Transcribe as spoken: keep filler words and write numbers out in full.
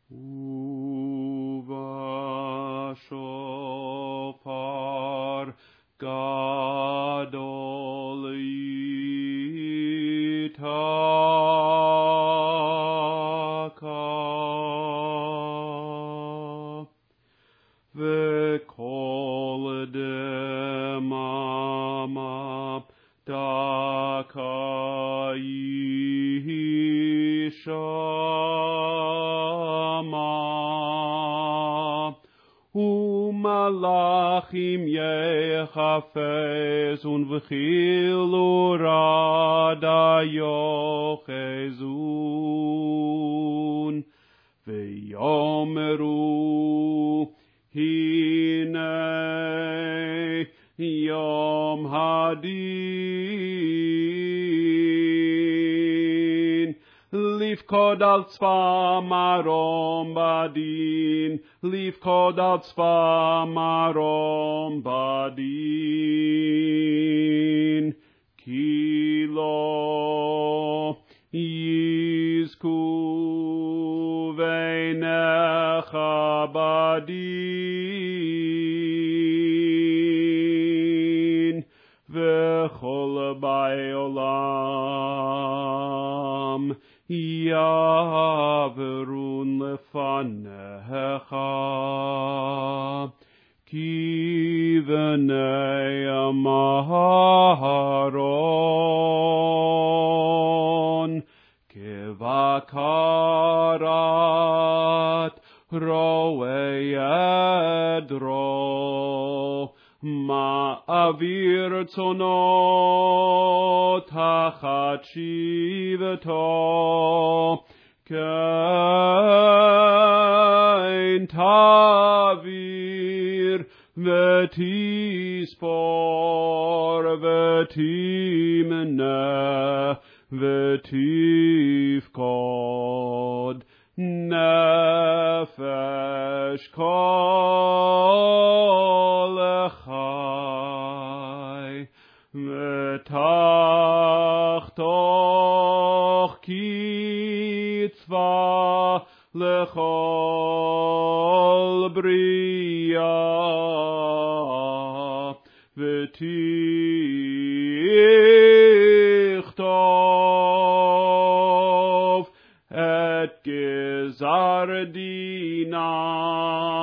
ובשופר גדול ייתקע, וכל דממה דקה יישמע, ומלאכים יחפשון וחילו רדה יוחזון, ויאמרו הנה יום הדין, לפקוד על צבא מרום בדין, לפקוד על צבא מרום בדין, כי לא יזכו בעיניך בדין, וכל באי עולם יעברון לפניך, כי בני אהרון כבקרת רועה עדרו, מעביר צאנו תחת שבטו, כן תעביר ותספור ותמנה ותפקוד נפש כל חי, ותחתוך קצבה לכל בריאה, ותכתוב את גזר דינם